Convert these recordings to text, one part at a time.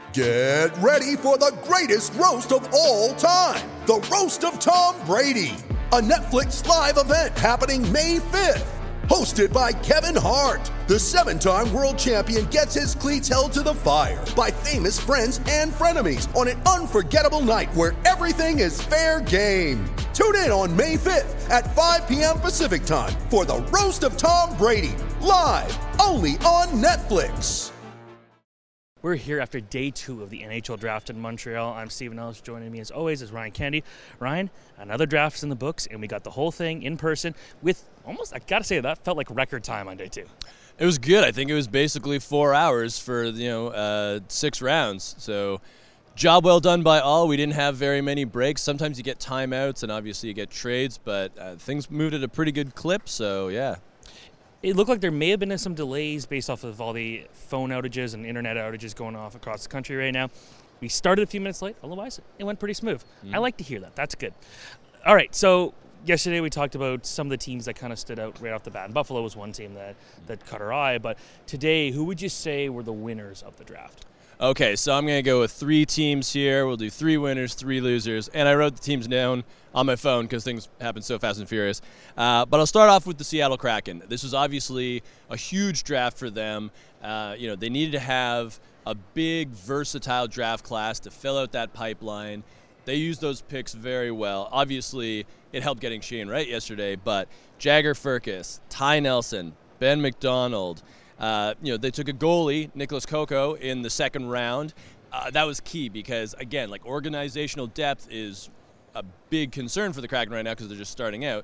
Get ready for the greatest roast of all time, the Roast of Tom Brady, a Netflix live event happening May 5th. Hosted by Kevin Hart, the 7-time world champion gets his cleats held to the fire by famous friends and frenemies on an unforgettable night where everything is fair game. Tune in on May 5th at 5 p.m. Pacific time for the Roast of Tom Brady, live only on Netflix. We're here after day 2 of the NHL draft in Montreal. I'm Stephen Ellis. Joining me as always is Ryan Kennedy. Ryan, another draft's in the books, and we got the whole thing in person with almost, I gotta say, that felt like record time on day 2. It was good. I think it was basically 4 hours for 6 rounds. So job well done by all. We didn't have very many breaks. Sometimes you get timeouts, and obviously you get trades, but things moved at a pretty good clip. So yeah. It looked like there may have been some delays based off of all the phone outages and internet outages going off across the country right now. We started a few minutes late. Otherwise, it went pretty smooth. I like to hear that. That's good. All right, so yesterday we talked about some of the teams that kind of stood out right off the bat. And Buffalo was one team that caught our eye. But today, who would you say were the winners of the draft? Okay, so I'm going to go with 3 teams here. We'll do 3 winners, 3 losers. And I wrote the teams down on my phone because things happen so fast and furious. But I'll start off with the Seattle Kraken. This was obviously a huge draft for them. They needed to have a big, versatile draft class to fill out that pipeline. They used those picks very well. Obviously, it helped getting Shane Wright yesterday, but Jagger Firkus, Ty Nelson, Ben McDonald. They took a goalie, Nicholas Coco, in the second round. That was key because, again, organizational depth is a big concern for the Kraken right now because they're just starting out.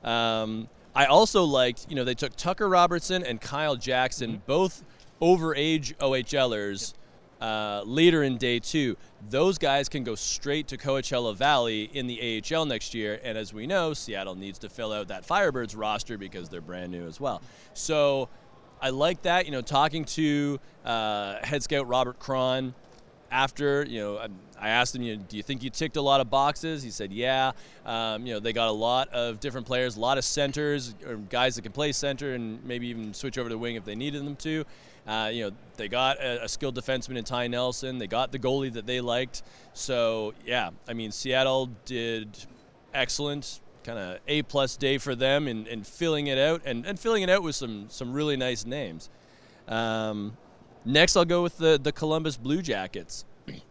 I also liked, they took Tucker Robertson and Kyle Jackson, both over-age OHLers, later in day 2. Those guys can go straight to Coachella Valley in the AHL next year, and as we know, Seattle needs to fill out that Firebirds roster because they're brand new as well. So I like that, talking to head scout Robert Cron after, I asked him, do you think you ticked a lot of boxes? He said, yeah. They got a lot of different players, a lot of centers, or guys that can play center and maybe even switch over to wing if they needed them to. They got a skilled defenseman in Ty Nelson. They got the goalie that they liked. So, yeah, Seattle did excellent. Kind of A-plus day for them in filling it out and filling it out with some really nice names. Next, I'll go with the Columbus Blue Jackets.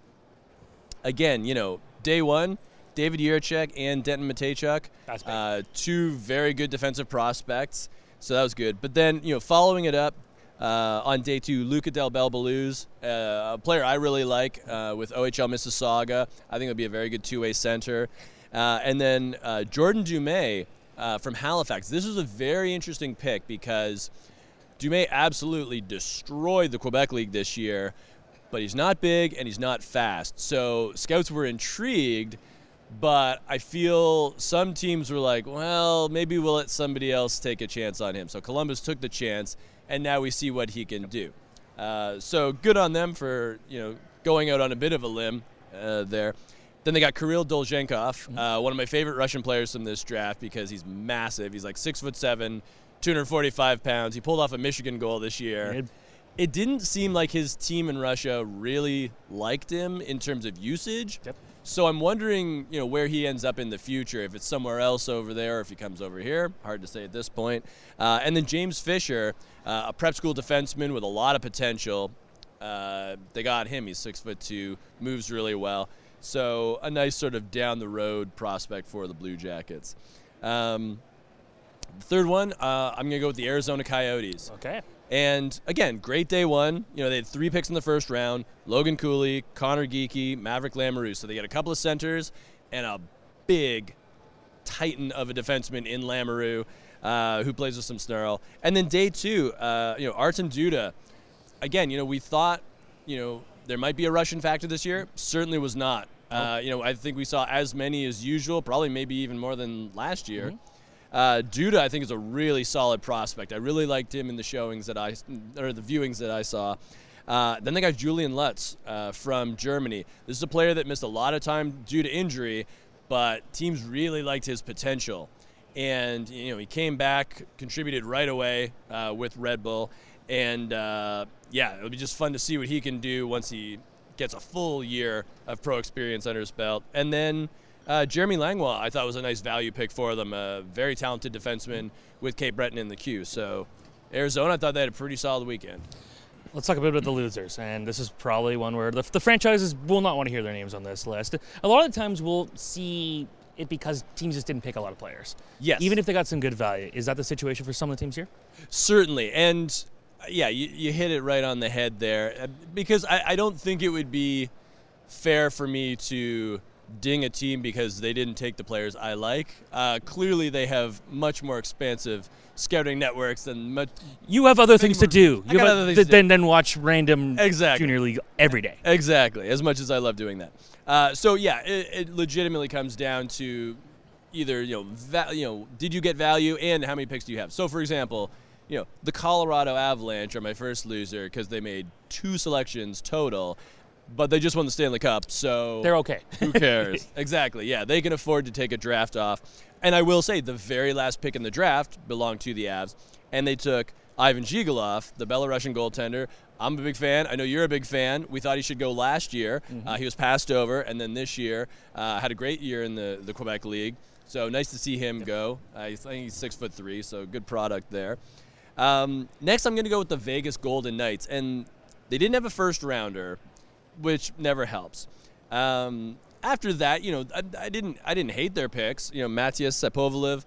Again, day 1, David Jiricek and Denton Mateychuk, 2 very good defensive prospects, so that was good. But then, following it up on day 2, Luca Del Belbaluz, a player I really like with OHL Mississauga. I think it'll be a very good two-way center. And then Jordan Dumais from Halifax. This is a very interesting pick because Dumais absolutely destroyed the Quebec League this year, but he's not big and he's not fast. So scouts were intrigued, but I feel some teams were like, well, maybe we'll let somebody else take a chance on him. So Columbus took the chance, and now we see what he can do. So good on them for going out on a bit of a limb there. Then they got Kirill Dolzhenkov, one of my favorite Russian players from this draft because he's massive. He's like 6'7", 245 pounds. He pulled off a Michigan goal this year. It didn't seem like his team in Russia really liked him in terms of usage. Yep. So I'm wondering, where he ends up in the future, if it's somewhere else over there or if he comes over here. Hard to say at this point. And then James Fisher, a prep school defenseman with a lot of potential. They got him. He's 6'2", moves really well. So a nice sort of down-the-road prospect for the Blue Jackets. The third one, I'm going to go with the Arizona Coyotes. Okay. And, again, great day 1. They had 3 picks in the first round, Logan Cooley, Connor Geekie, Maverick Lamoureux. So they got a couple of centers and a big titan of a defenseman in Lamoureux who plays with some snarl. And then day 2, Artem Duda. Again, we thought, there might be a Russian factor this year. Certainly was not. I think we saw as many as usual, probably maybe even more than last year. Duda, I think, is a really solid prospect. I really liked him in the viewings that I saw. Then they got Julian Lutz from Germany. This is a player that missed a lot of time due to injury, but teams really liked his potential. And, he came back, contributed right away with Red Bull. And, it'll be just fun to see what he can do once he gets a full year of pro experience under his belt. And then Jeremy Langlois, I thought was a nice value pick for them, a very talented defenseman with Cape Breton in the queue. So Arizona, I thought they had a pretty solid weekend. Let's talk a bit about the losers, and this is probably one where the franchises will not want to hear their names on this list. A lot of the times we'll see it because teams just didn't pick a lot of players. Yes. Even if they got some good value. Is that the situation for some of the teams here? Certainly. And, yeah, you hit it right on the head there. Because I don't think it would be fair for me to ding a team because they didn't take the players I like. Clearly, they have much more expansive scouting networks than much. You have other things to do. I got other things to do. Then watch random Junior League every day. Exactly. As much as I love doing that. So yeah, it legitimately comes down to either did you get value and how many picks do you have. So for example, the Colorado Avalanche are my first loser because they made 2 selections total. But they just won the Stanley Cup, so they're okay. Who cares? Exactly, yeah. They can afford to take a draft off. And I will say, the very last pick in the draft belonged to the Avs, and they took Ivan Zhigulov, the Belarusian goaltender. I'm a big fan. I know you're a big fan. We thought he should go last year. Mm-hmm. He was passed over, and then this year had a great year in the Quebec League. So nice to see him go. I think he's 6'3", so good product there. Next, I'm going to go with the Vegas Golden Knights, and they didn't have a first-rounder, which never helps. After that, I didn't hate their picks. Matthias Sapovalev,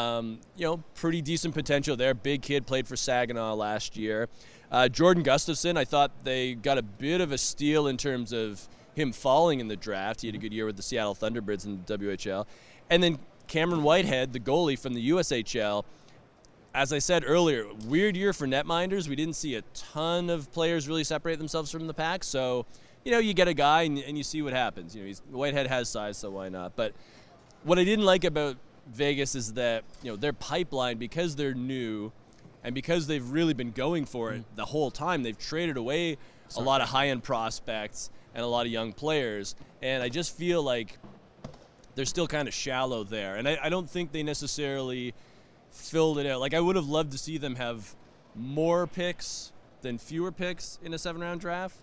pretty decent potential there. Big kid, played for Saginaw last year. Jordan Gustafson, I thought they got a bit of a steal in terms of him falling in the draft. He had a good year with the Seattle Thunderbirds in the WHL. And then Cameron Whitehead, the goalie from the USHL. As I said earlier, weird year for netminders. We didn't see a ton of players really separate themselves from the pack, so you get a guy and you see what happens. Whitehead has size, so why not? But what I didn't like about Vegas is that their pipeline, because they're new and because they've really been going for it the whole time, they've traded away a lot of high-end prospects and a lot of young players. And I just feel like they're still kind of shallow there. And I don't think they necessarily filled it out. Like, I would have loved to see them have more picks than fewer picks in a 7-round draft.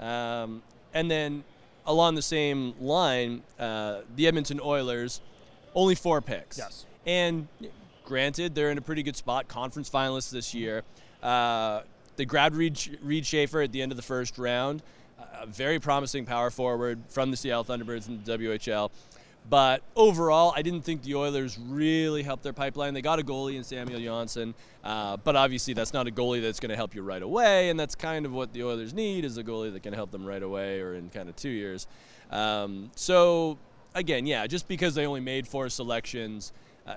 And then along the same line, the Edmonton Oilers, only 4 picks. Yes. And granted, they're in a pretty good spot, conference finalists this year. They grabbed Reed Schaefer at the end of the first round, a very promising power forward from the Seattle Thunderbirds in the WHL. But overall, I didn't think the Oilers really helped their pipeline. They got a goalie in Samuel Johnsson, but obviously that's not a goalie that's going to help you right away, and that's kind of what the Oilers need, is a goalie that can help them right away or in kind of 2 years. So, again, yeah, just because they only made 4 selections,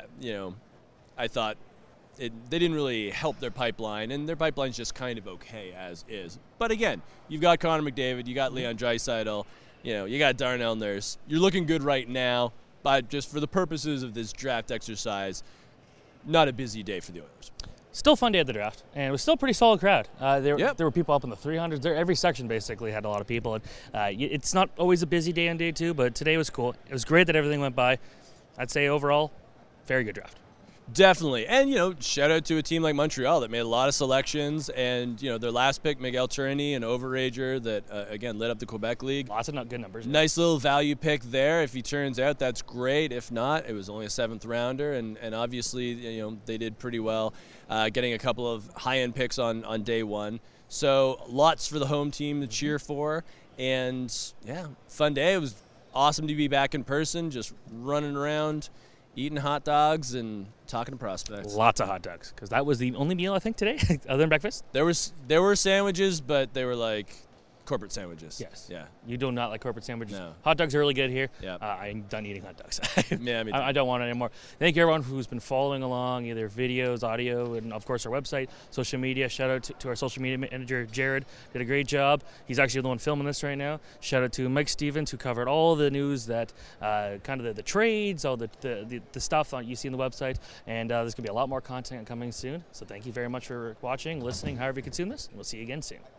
I thought they didn't really help their pipeline, and their pipeline's just kind of okay as is. But again, you've got Connor McDavid, you got Leon Draisaitl, you got Darnell Nurse. You're looking good right now, but just for the purposes of this draft exercise, not a busy day for the Oilers. Still fun day at the draft, and it was still a pretty solid crowd. There were people up in the 300s. Every section basically had a lot of people. And it's not always a busy day on day 2, but today was cool. It was great that everything went by. I'd say overall, very good draft. Definitely. And, shout out to a team like Montreal that made a lot of selections. And, their last pick, Miguel Tourigny, an overager that, again, lit up the Quebec League. Lots of good numbers. Nice little value pick there. If he turns out, that's great. If not, it was only a 7th rounder. And obviously, they did pretty well getting a couple of high-end picks on day 1. So lots for the home team to cheer for. And, yeah, fun day. It was awesome to be back in person, just running around, eating hot dogs and talking to prospects. Lots of hot dogs, because that was the only meal I think today, other than breakfast. There were sandwiches, but they were like corporate sandwiches. Yes. Yeah. You do not like corporate sandwiches? No. Hot dogs are really good here. Yeah. I'm done eating hot dogs. Yeah, me too. I don't want it anymore. Thank you, everyone who's been following along, either videos, audio, and, of course, our website, social media. Shout out to our social media manager, Jared. Did a great job. He's actually the one filming this right now. Shout out to Mike Stevens, who covered all the news that kind of the trades, all the stuff that you see on the website. And there's going to be a lot more content coming soon. So thank you very much for watching, listening, however you consume this. And we'll see you again soon.